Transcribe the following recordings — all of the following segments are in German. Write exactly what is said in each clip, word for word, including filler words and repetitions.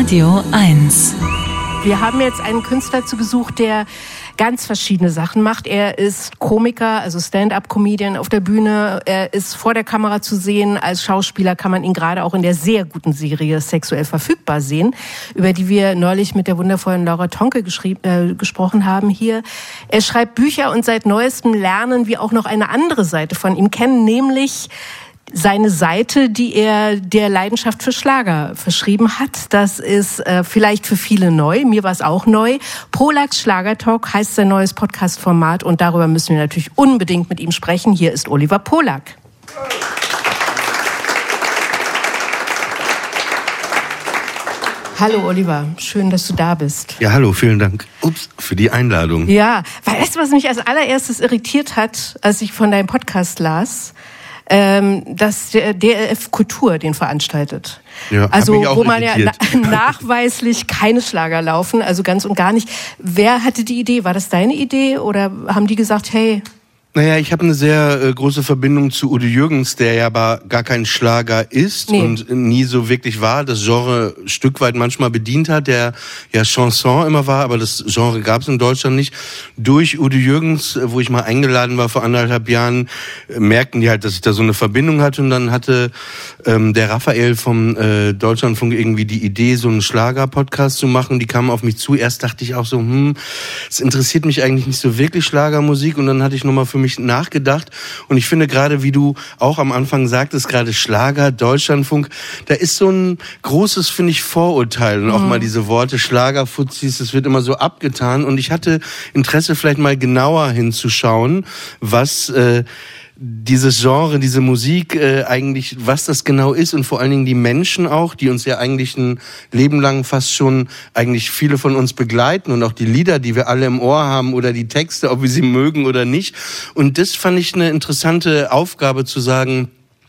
Radio eins. Wir haben jetzt einen Künstler zugesucht, der ganz verschiedene Sachen macht. Er ist Komiker, also Stand-up-Comedian auf der Bühne. Er ist vor der Kamera zu sehen. Als Schauspieler kann man ihn gerade auch in der sehr guten Serie Sexuell verfügbar sehen, über die wir neulich mit der wundervollen Laura Tonke geschrieben, äh, gesprochen haben hier. Er schreibt Bücher und seit neuestem lernen wir auch noch eine andere Seite von ihm kennen, nämlich seine Seite, die er der Leidenschaft für Schlager verschrieben hat. Das ist äh, vielleicht für viele neu, mir war es auch neu. Polaks Schlagertalk heißt sein neues Podcast-Format und darüber müssen wir natürlich unbedingt mit ihm sprechen. Hier ist Oliver Polak. Hallo Oliver, schön, dass du da bist. Ja, hallo, vielen Dank. Ups, für die Einladung. Ja, weißt du, was mich als allererstes irritiert hat, als ich von deinem Podcast las? Dass der D L F Kultur den veranstaltet. Ja, also hab mich auch wo man irritiert. ja na- nachweislich keine Schlager laufen, also ganz und gar nicht. Wer hatte die Idee? War das deine Idee oder haben die gesagt, hey... Naja, ich habe eine sehr äh, große Verbindung zu Udo Jürgens, der ja aber gar kein Schlager ist nee. und nie so wirklich war, das Genre ein Stück weit manchmal bedient hat, der ja Chanson immer war, aber das Genre gab es in Deutschland nicht. Durch Udo Jürgens, wo ich mal eingeladen war vor anderthalb Jahren, äh, merkten die halt, dass ich da so eine Verbindung hatte und dann hatte ähm, der Raphael vom äh, Deutschlandfunk irgendwie die Idee, so einen Schlager-Podcast zu machen. Die kamen auf mich zu. Erst dachte ich auch so, hm, es interessiert mich eigentlich nicht so wirklich Schlagermusik und dann hatte ich nochmal für mich nachgedacht und ich finde gerade, wie du auch am Anfang sagtest, gerade Schlager, Deutschlandfunk, da ist so ein großes, finde ich, Vorurteil und mhm. auch mal diese Worte Schlagerfuzis, das wird immer so abgetan und ich hatte Interesse, vielleicht mal genauer hinzuschauen, was äh, dieses Genre, diese Musik äh, eigentlich, was das genau ist und vor allen Dingen die Menschen auch, die uns ja eigentlich ein Leben lang fast schon eigentlich viele von uns begleiten und auch die Lieder, die wir alle im Ohr haben oder die Texte, ob wir sie mögen oder nicht. Und das fand ich eine interessante Aufgabe zu sagen,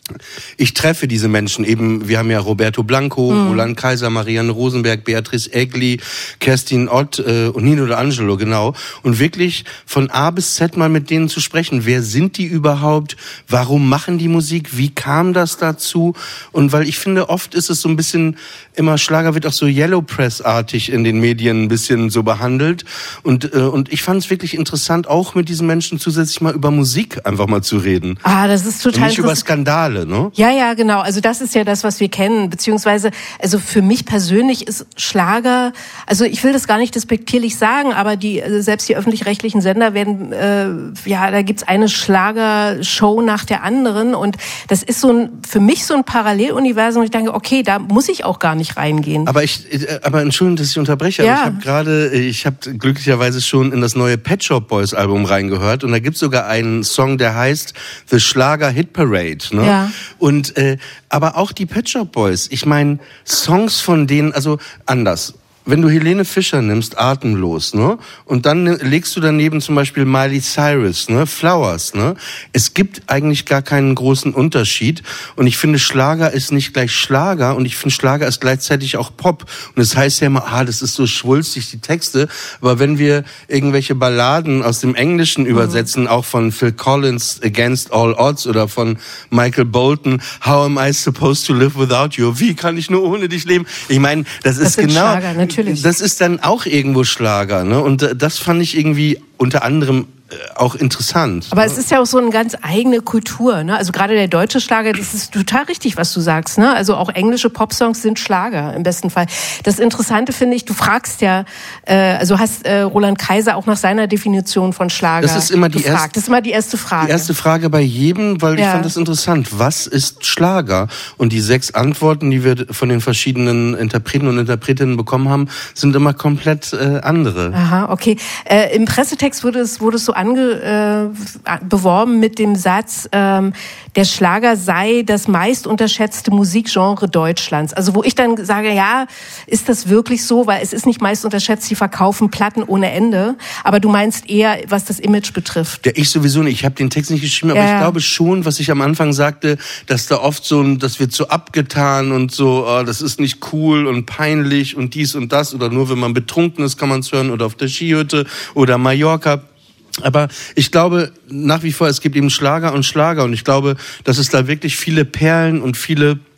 ich treffe diese Menschen eben, wir haben ja Roberto Blanco, mhm. Roland Kaiser, Marianne Rosenberg, Beatrice Egli, Kerstin Ott äh, und Nino D'Angelo, genau. Und wirklich von A bis Z mal mit denen zu sprechen. Wer sind die überhaupt? Warum machen die Musik? Wie kam das dazu? Und weil ich finde, oft ist es so ein bisschen, immer Schlager wird auch so Yellow Press-artig in den Medien ein bisschen so behandelt. Und, äh, und ich fand es wirklich interessant, auch mit diesen Menschen zusätzlich mal über Musik einfach mal zu reden. Ah, das ist total und nicht über Skandale. Ne? Ja, ja, genau. Also das ist ja das, was wir kennen. Beziehungsweise, also für mich persönlich ist Schlager, also ich will das gar nicht despektierlich sagen, aber die also selbst die öffentlich-rechtlichen Sender werden, äh, ja, da gibt's eine Schlagershow nach der anderen und das ist so ein, für mich so ein Paralleluniversum. Ich denke, okay, da muss ich auch gar nicht reingehen. Aber ich, aber Entschuldigung, dass ich unterbreche. Ja. Aber ich habe gerade, ich habe glücklicherweise schon in das neue Pet Shop Boys Album reingehört und da gibt's sogar einen Song, der heißt The Schlager Hit Parade. Ne? Ja. Und äh, aber auch die Pet Shop Boys, ich meine, Songs von denen, also anders. Wenn du Helene Fischer nimmst, Atemlos, ne, und dann legst du daneben zum Beispiel Miley Cyrus, ne, Flowers, ne, es gibt eigentlich gar keinen großen Unterschied und ich finde, Schlager ist nicht gleich Schlager und ich finde, Schlager ist gleichzeitig auch Pop und es heißt ja immer, ah, das ist so schwulstig, die Texte, aber wenn wir irgendwelche Balladen aus dem Englischen übersetzen, mhm. auch von Phil Collins, Against All Odds oder von Michael Bolton, How am I supposed to live without you, wie kann ich nur ohne dich leben, ich meine, das, das ist genau... Schlager, natürlich. Das ist dann auch irgendwo Schlager, ne? Und das fand ich irgendwie unter anderem auch interessant. Aber ne? es ist ja auch so eine ganz eigene Kultur, ne? Also gerade der deutsche Schlager, das ist total richtig, was du sagst, ne? Also auch englische Popsongs sind Schlager im besten Fall. Das Interessante finde ich, du fragst ja, äh, also hast äh, Roland Kaiser auch nach seiner Definition von Schlager das ist immer die gefragt. Erste, das ist immer die erste Frage. Die erste Frage bei jedem, weil ja. ich fand das interessant. Was ist Schlager? Und die sechs Antworten, die wir von den verschiedenen Interpreten und Interpretinnen bekommen haben, sind immer komplett äh, andere. Aha, okay. Äh, im Pressetext wurde es, wurde es so ange, äh, beworben mit dem Satz, ähm, der Schlager sei das meist unterschätzte Musikgenre Deutschlands. Also wo ich dann sage, ja, ist das wirklich so? Weil es ist nicht meist unterschätzt, sie verkaufen Platten ohne Ende. Aber du meinst eher, was das Image betrifft. Ja, ich sowieso nicht. Ich habe den Text nicht geschrieben, aber ja. ich glaube schon, was ich am Anfang sagte, dass da oft so ein, das wird so abgetan und so, oh, das ist nicht cool und peinlich und dies und das. Oder nur wenn man betrunken ist, kann man es hören. Oder auf der Skihütte oder Mallorca. Aber ich glaube nach wie vor, es gibt eben Schlager und Schlager und ich glaube, dass es da wirklich viele Perlen und viele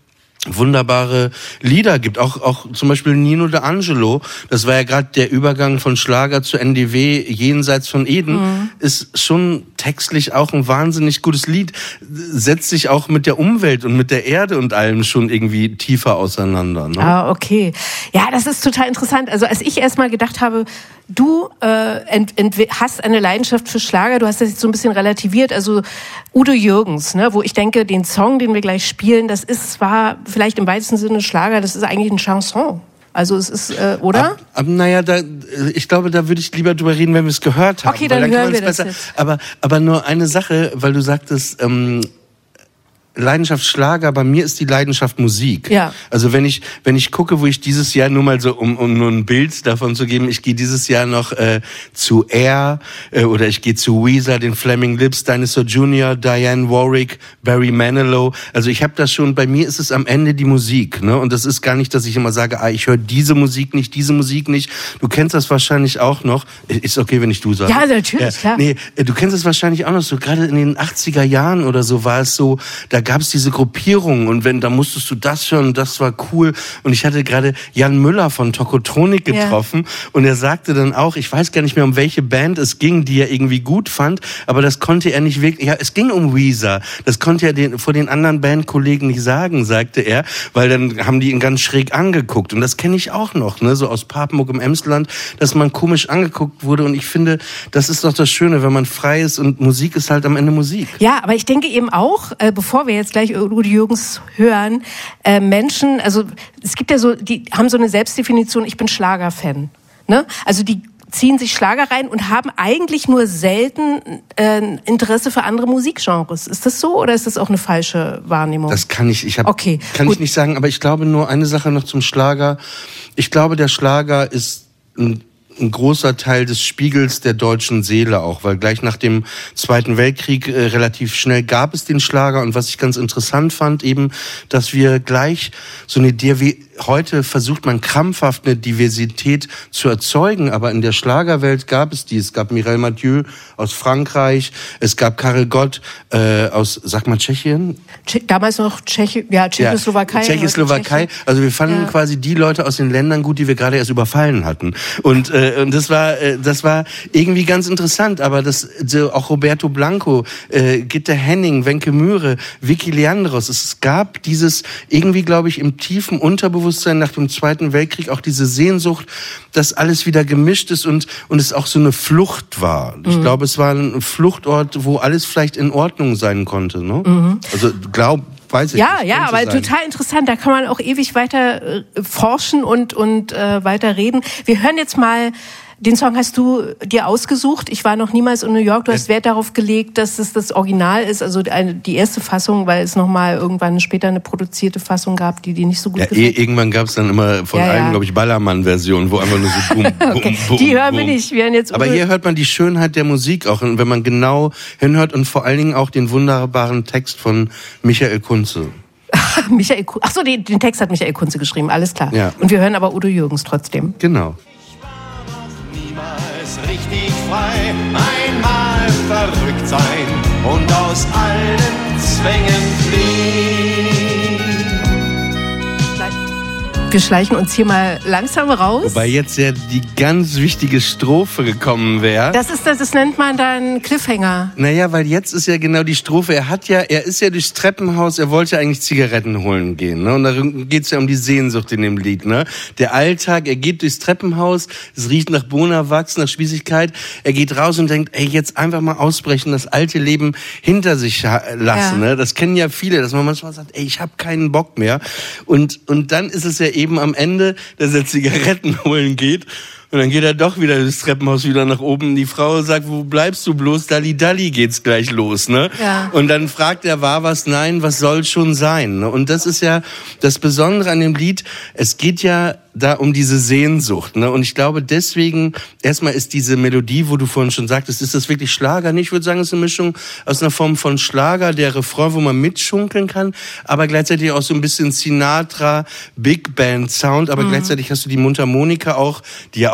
wunderbare Lieder gibt. Auch, auch zum Beispiel Nino D'Angelo, das war ja gerade der Übergang von Schlager zu N D W, Jenseits von Eden, mhm. ist schon textlich auch ein wahnsinnig gutes Lied, setzt sich auch mit der Umwelt und mit der Erde und allem schon irgendwie tiefer auseinander. Ne? Ah, okay. Ja, das ist total interessant. Also als ich erst mal gedacht habe, du äh, ent, ent, hast eine Leidenschaft für Schlager, du hast das jetzt so ein bisschen relativiert, also Udo Jürgens, ne, wo ich denke, den Song, den wir gleich spielen, das ist zwar vielleicht im weitesten Sinne Schlager, das ist eigentlich ein Chanson. Also es ist, äh, oder? Ab, ab, naja, da, ich glaube, da würde ich lieber drüber reden, wenn wir es gehört haben. Okay, dann, dann hören wir das besser. Jetzt. Aber, aber nur eine Sache, weil du sagtest, ähm, Leidenschaft Schlager, bei mir ist die Leidenschaft Musik. Ja. Also wenn ich wenn ich gucke, wo ich dieses Jahr nur mal so, um, um nur ein Bild davon zu geben, ich gehe dieses Jahr noch äh, zu Air äh, oder ich gehe zu Weezer, den Flaming Lips, Dinosaur Junior, Diane Warwick, Barry Manilow. Also ich habe das schon, bei mir ist es am Ende die Musik, ne? Und das ist gar nicht, dass ich immer sage, ah, ich höre diese Musik nicht, diese Musik nicht. Du kennst das wahrscheinlich auch noch. Ist okay, wenn ich du sage. Ja, natürlich, ja, klar. Nee, du kennst es wahrscheinlich auch noch so, gerade in den achtziger Jahren oder so war es so, da gab es diese Gruppierungen und wenn, da musstest du das hören, das war cool. Und ich hatte gerade Jan Müller von Tokotronik getroffen ja. und er sagte dann auch, ich weiß gar nicht mehr, um welche Band es ging, die er irgendwie gut fand, aber das konnte er nicht wirklich, ja, es ging um Weezer. Das konnte er den, vor den anderen Bandkollegen nicht sagen, sagte er, weil dann haben die ihn ganz schräg angeguckt. Und das kenne ich auch noch, ne, so aus Papenburg im Emsland, dass man komisch angeguckt wurde. Und ich finde, das ist doch das Schöne, wenn man frei ist und Musik ist halt am Ende Musik. Ja, aber ich denke eben auch, äh, bevor wir jetzt gleich Udo Jürgens hören, äh, Menschen, also es gibt ja so, die haben so eine Selbstdefinition, ich bin Schlagerfan. Ne? Also die ziehen sich Schlager rein und haben eigentlich nur selten äh, Interesse für andere Musikgenres. Ist das so oder ist das auch eine falsche Wahrnehmung? Das kann ich, ich hab, okay, kann gut. ich nicht sagen, aber ich glaube nur eine Sache noch zum Schlager. Ich glaube, der Schlager ist ein ein großer Teil des Spiegels der deutschen Seele auch, weil gleich nach dem Zweiten Weltkrieg äh, relativ schnell gab es den Schlager und was ich ganz interessant fand eben, dass wir gleich so eine Idee wie heute versucht man krampfhaft eine Diversität zu erzeugen, aber in der Schlagerwelt gab es die. Es gab Mireille Mathieu aus Frankreich, es gab Karel Gott äh, aus, sag mal, Tschechien? Tsche- damals noch Tschechi- ja, Tschechoslowakei. Ja, Tschechoslowakei. Also wir fanden ja. quasi die Leute aus den Ländern gut, die wir gerade erst überfallen hatten. Und, äh, und das war äh, das war irgendwie ganz interessant. Aber das so auch Roberto Blanco, äh, Gitte Henning, Wenke Mühre, Vicky Leandros. Es gab dieses irgendwie, glaube ich, im tiefen Unterbewusstsein nach dem Zweiten Weltkrieg auch diese Sehnsucht, dass alles wieder gemischt ist und und es auch so eine Flucht war. Ich mhm. glaube, es war ein Fluchtort, wo alles vielleicht in Ordnung sein konnte. Ne? Mhm. Also glaub Weiß ich ja, nicht, ja, aber sein. Total interessant. Da kann man auch ewig weiter äh, forschen und und äh, weiter reden. Wir hören jetzt mal. Den Song hast du dir ausgesucht. Ich war noch niemals in New York. Du hast Wert darauf gelegt, dass es das Original ist, also eine, die erste Fassung, weil es nochmal irgendwann später eine produzierte Fassung gab, die dir nicht so gut ja, gefällt. Irgendwann gab es dann immer von ja, allen, ja. glaube ich, Ballermann-Versionen, wo einfach nur so boom, boom, okay. boom, Die hören boom. wir nicht. Wir hören jetzt Aber hier hört man die Schönheit der Musik auch, wenn man genau hinhört und vor allen Dingen auch den wunderbaren Text von Michael Kunze. Michael Kunze. Ach so, den, den Text hat Michael Kunze geschrieben, alles klar. Ja. Und wir hören aber Udo Jürgens trotzdem. Genau. Richtig frei, einmal verrückt sein und aus allen Zwängen fliehen. Wir schleichen uns hier mal langsam raus. Wobei jetzt ja die ganz wichtige Strophe gekommen wäre. Das ist das, das nennt man dann Cliffhanger. Naja, weil jetzt ist ja genau die Strophe. Er hat ja, er ist ja durchs Treppenhaus, er wollte ja eigentlich Zigaretten holen gehen, ne? Und da geht's ja um die Sehnsucht in dem Lied, ne? Der Alltag, er geht durchs Treppenhaus, es riecht nach Bonawachs, nach Spießigkeit. Er geht raus und denkt, ey, jetzt einfach mal ausbrechen, das alte Leben hinter sich lassen, ja. ne? Das kennen ja viele, dass man manchmal sagt, ey, ich habe keinen Bock mehr. Und, und dann ist es ja eben eben am Ende, dass er Zigaretten holen geht. Und dann geht er doch wieder das Treppenhaus wieder nach oben. Die Frau sagt, wo bleibst du bloß? Dalli Dalli geht's gleich los, ne? Ja. Und dann fragt er, war was? Nein, was soll schon sein? Ne? Und das ist ja das Besondere an dem Lied. Es geht ja da um diese Sehnsucht, ne? Und ich glaube deswegen, erstmal ist diese Melodie, wo du vorhin schon sagtest, ist das wirklich Schlager? Ich würde sagen, es ist eine Mischung aus einer Form von Schlager, der Refrain, wo man mitschunkeln kann, aber gleichzeitig auch so ein bisschen Sinatra, Big Band Sound, aber mhm. gleichzeitig hast du die Mundharmonika auch, die ja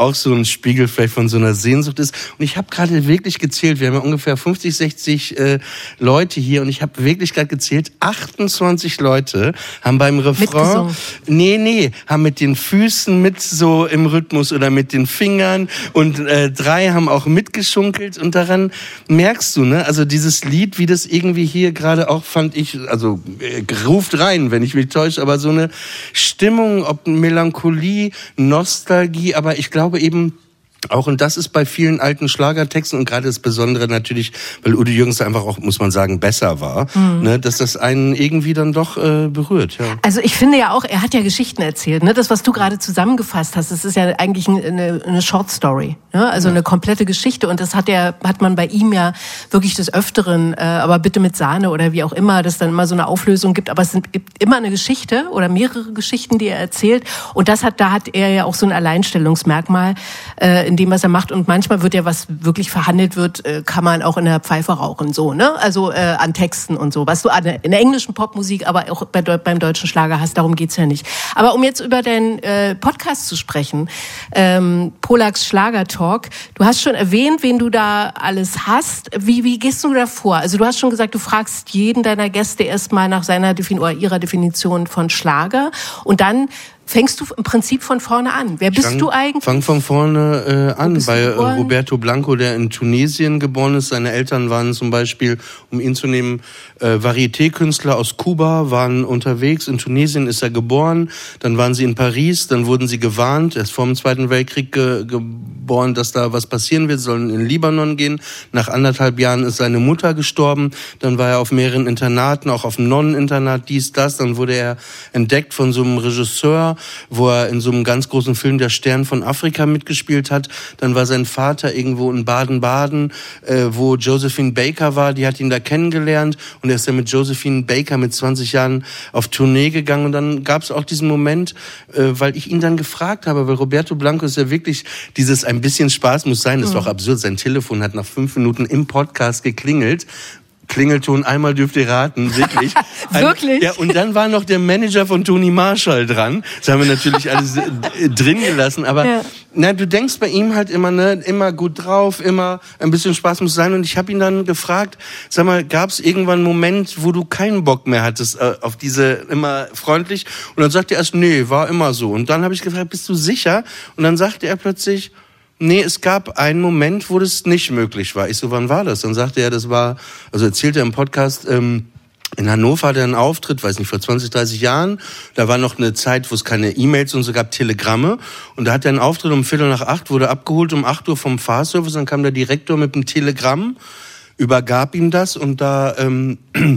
auch so ein Spiegel vielleicht von so einer Sehnsucht ist. Und ich habe gerade wirklich gezählt, wir haben ja ungefähr fünfzig, sechzig äh, Leute hier und ich habe wirklich gerade gezählt, achtundzwanzig Leute haben beim Refrain, nee, nee, haben mit den Füßen mit so im Rhythmus oder mit den Fingern und äh, drei haben auch mitgeschunkelt und daran merkst du, ne, also dieses Lied, wie das irgendwie hier gerade auch, fand ich, also äh, ruft rein, wenn ich mich täusche, aber so eine Stimmung, ob Melancholie, Nostalgie, aber ich glaube eben auch, und das ist bei vielen alten Schlagertexten und gerade das Besondere natürlich, weil Udo Jürgens einfach auch, muss man sagen, besser war, mhm. ne, dass das einen irgendwie dann doch äh, berührt. Ja. Also ich finde ja auch, er hat ja Geschichten erzählt. Ne? Das, was du gerade zusammengefasst hast, das ist ja eigentlich eine, eine Short Story, ne? Also ja. eine komplette Geschichte. Und das hat ja, hat man bei ihm ja wirklich des Öfteren, äh, aber bitte mit Sahne oder wie auch immer, dass dann immer so eine Auflösung gibt. Aber es sind immer eine Geschichte oder mehrere Geschichten, die er erzählt. Und das hat, da hat er ja auch so ein Alleinstellungsmerkmal, äh, in dem, was er macht. Und manchmal wird ja, was wirklich verhandelt wird, kann man auch in der Pfeife rauchen, so, ne? Also äh, an Texten und so. Was du an, in der englischen Popmusik, aber auch bei, beim deutschen Schlager hast, darum geht's ja nicht. Aber um jetzt über deinen äh, Podcast zu sprechen, ähm, Polaks Schlager-Talk, du hast schon erwähnt, wen du da alles hast. Wie, wie gehst du da vor? Also du hast schon gesagt, du fragst jeden deiner Gäste erstmal nach seiner Defin- oder ihrer Definition von Schlager und dann fängst du im Prinzip von vorne an. Wer bist fang, du eigentlich? Fang von vorne äh, an. Bei Roberto Blanco, der in Tunesien geboren ist. Seine Eltern waren zum Beispiel, um ihn zu nehmen, äh, Varieté-Künstler aus Kuba, waren unterwegs. In Tunesien ist er geboren. Dann waren sie in Paris. Dann wurden sie gewarnt. Er ist vor dem Zweiten Weltkrieg ge- geboren, dass da was passieren wird. Sie sollen in Libanon gehen. Nach anderthalb Jahren ist seine Mutter gestorben. Dann war er auf mehreren Internaten, auch auf dem Nonneninternat, dies, das. Dann wurde er entdeckt von so einem Regisseur, wo er in so einem ganz großen Film Der Stern von Afrika mitgespielt hat. Dann war sein Vater irgendwo in Baden-Baden, äh, wo Josephine Baker war, die hat ihn da kennengelernt und er ist dann mit Josephine Baker mit zwanzig Jahren auf Tournee gegangen und dann gab es auch diesen Moment, äh, weil ich ihn dann gefragt habe, weil Roberto Blanco ist ja wirklich dieses ein bisschen Spaß muss sein, das ist doch absurd, sein Telefon hat nach fünf Minuten im Podcast geklingelt. Klingelton, einmal dürft ihr raten, wirklich. Wirklich? Ja, und dann war noch der Manager von Toni Marshall dran. Das haben wir natürlich alles drin gelassen, aber ja. na, du denkst bei ihm halt immer, ne, immer gut drauf, immer ein bisschen Spaß muss sein. Und ich habe ihn dann gefragt, sag mal, gab es irgendwann einen Moment, wo du keinen Bock mehr hattest äh, auf diese immer freundlich? Und dann sagte er erst, nee, war immer so. Und dann habe ich gefragt, bist du sicher? Und dann sagte er plötzlich, nee, es gab einen Moment, wo das nicht möglich war. Ich so, wann war das? Dann sagte er, das war, also erzählte er im Podcast, ähm, in Hannover hatte er einen Auftritt, weiß nicht, vor zwanzig, dreißig Jahren. Da war noch eine Zeit, wo es keine E-Mails und so gab, Telegramme. Und da hat er einen Auftritt um Viertel nach acht, wurde abgeholt um acht Uhr vom Fahrservice. Dann kam der Direktor mit einem Telegramm, übergab ihm das und da ähm,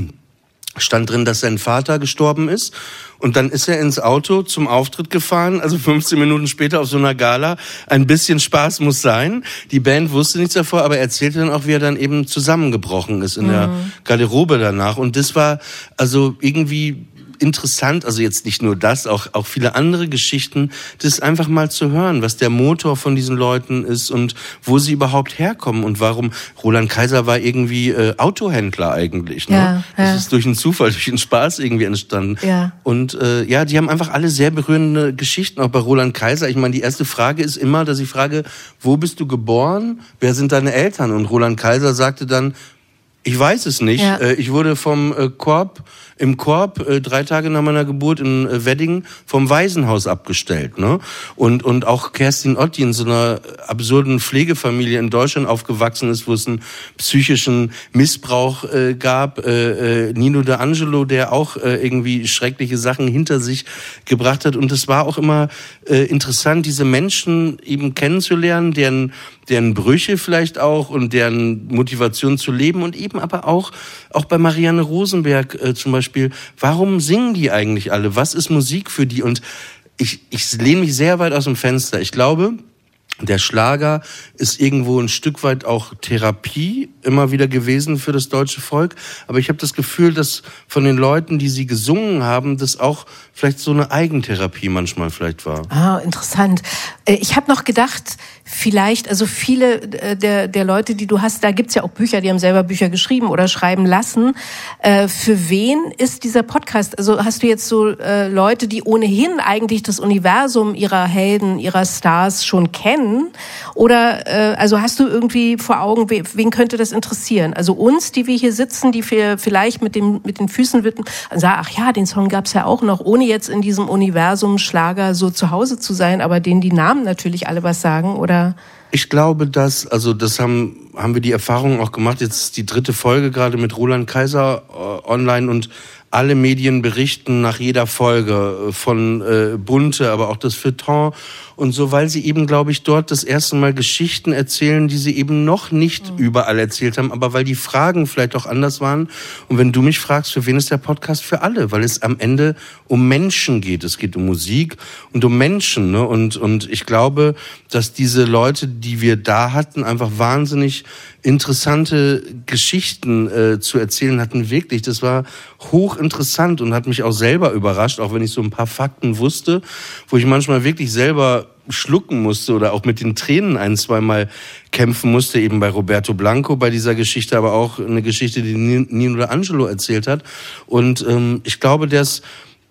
stand drin, dass sein Vater gestorben ist. Und dann ist er ins Auto zum Auftritt gefahren, also fünfzehn Minuten später auf so einer Gala. Ein bisschen Spaß muss sein. Die Band wusste nichts davor, aber er erzählte dann auch, wie er dann eben zusammengebrochen ist in mhm. der Garderobe danach. Und das war also irgendwie interessant, also jetzt nicht nur das, auch auch viele andere Geschichten, das einfach mal zu hören, was der Motor von diesen Leuten ist und wo sie überhaupt herkommen und warum. Roland Kaiser war irgendwie äh, Autohändler eigentlich, ne? Ja, das ja. ist durch einen Zufall, durch einen Spaß irgendwie entstanden. Ja. Und äh, ja, die haben einfach alle sehr berührende Geschichten, auch bei Roland Kaiser. Ich meine, die erste Frage ist immer, dass ich frage, wo bist du geboren? Wer sind deine Eltern? Und Roland Kaiser sagte dann, ich weiß es nicht. Ja. Ich wurde vom Korb, im Korb, drei Tage nach meiner Geburt in Wedding vom Waisenhaus abgestellt, ne? Und, und auch Kerstin Ott, die in so einer absurden Pflegefamilie in Deutschland aufgewachsen ist, wo es einen psychischen Missbrauch äh, gab. Äh, äh, Nino D'Angelo, der auch äh, irgendwie schreckliche Sachen hinter sich gebracht hat. Und es war auch immer äh, interessant, diese Menschen eben kennenzulernen, deren deren Brüche vielleicht auch und deren Motivation zu leben und eben aber auch auch bei Marianne Rosenberg äh, zum Beispiel, warum singen die eigentlich alle? Was ist Musik für die? Und ich ich lehne mich sehr weit aus dem Fenster. Ich glaube, der Schlager ist irgendwo ein Stück weit auch Therapie immer wieder gewesen für das deutsche Volk. Aber ich habe das Gefühl, dass von den Leuten, die sie gesungen haben, das auch vielleicht so eine Eigentherapie manchmal vielleicht war. Ah, interessant. Ich habe noch gedacht, vielleicht, also viele der, der Leute, die du hast, da gibt's ja auch Bücher, die haben selber Bücher geschrieben oder schreiben lassen. Für wen ist dieser Podcast? Also hast du jetzt so Leute, die ohnehin eigentlich das Universum ihrer Helden, ihrer Stars schon kennen? Oder also hast du irgendwie vor Augen, wen könnte das interessieren? Also uns, die wir hier sitzen, die wir vielleicht mit dem mit den Füßen wippen, sagen, ach ja, den Song gab's ja auch noch, ohne jetzt in diesem Universum Schlager so zu Hause zu sein, aber denen die Namen natürlich alle was sagen, oder? Ich glaube, dass, also das haben haben wir die Erfahrung auch gemacht, jetzt ist die dritte Folge gerade mit Roland Kaiser äh, online und alle Medien berichten nach jeder Folge von äh, Bunte, aber auch das Feuilleton und so, weil sie eben, glaube ich, dort das erste Mal Geschichten erzählen, die sie eben noch nicht mhm. überall erzählt haben, aber weil die Fragen vielleicht auch anders waren. Und wenn du mich fragst, für wen ist der Podcast? Für alle, weil es am Ende um Menschen geht. Es geht um Musik und um Menschen, ne? Und und ich glaube, dass diese Leute, die wir da hatten, einfach wahnsinnig interessante Geschichten äh, zu erzählen hatten. Wirklich, das war hochinteressant und hat mich auch selber überrascht, auch wenn ich so ein paar Fakten wusste, wo ich manchmal wirklich selber schlucken musste oder auch mit den Tränen ein, zweimal kämpfen musste, eben bei Roberto Blanco bei dieser Geschichte, aber auch eine Geschichte, die Nino D'Angelo erzählt hat. Und ähm, ich glaube, das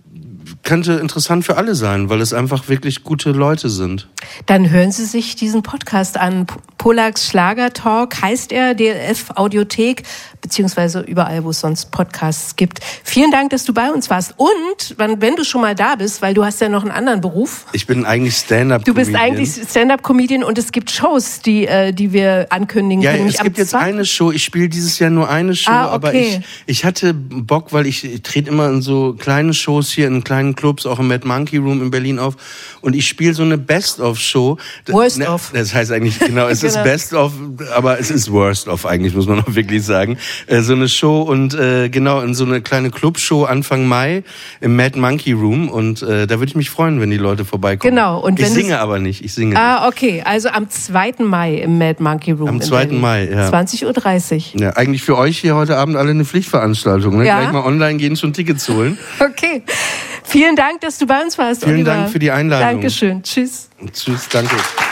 könnte interessant für alle sein, weil es einfach wirklich gute Leute sind. Dann hören Sie sich diesen Podcast an. Polaks Schlager Talk heißt er, D L F Audiothek, beziehungsweise überall, wo es sonst Podcasts gibt. Vielen Dank, dass du bei uns warst. Und, wenn du schon mal da bist, weil du hast ja noch einen anderen Beruf. Ich bin eigentlich Stand-up-Comedian. Du bist eigentlich Stand-up-Comedian und es gibt Shows, die, die wir ankündigen ja, können. Ja, es gibt jetzt eine Show. Ich spiele dieses Jahr nur eine Show, ah, okay. aber ich, ich hatte Bock, weil ich, ich trete immer in so kleine Shows hier in kleinen Clubs, auch im Mad Monkey Room in Berlin auf. Und ich spiele so eine Best-of-Show. Worst ne, of. Das heißt eigentlich, genau, es genau. ist Best-of, aber es ist Worst-of eigentlich, muss man auch wirklich sagen. Äh, so eine Show und äh, genau, in so eine kleine Clubshow Anfang Mai im Mad Monkey Room. Und äh, da würde ich mich freuen, wenn die Leute vorbeikommen. Genau. Und wenn ich singe aber nicht, ich singe Ah, okay. Also am zweiten Mai im Mad Monkey Room. Am zweiten Mai, ja. zwanzig Uhr dreißig. Ja, eigentlich für euch hier heute Abend alle eine Pflichtveranstaltung. Ne? Ja. Gleich mal online gehen, schon Tickets holen. Okay. Vielen Dank, dass du bei uns warst, Vielen Oliver. Dank für die Einladung. Dankeschön. Tschüss. Tschüss, danke.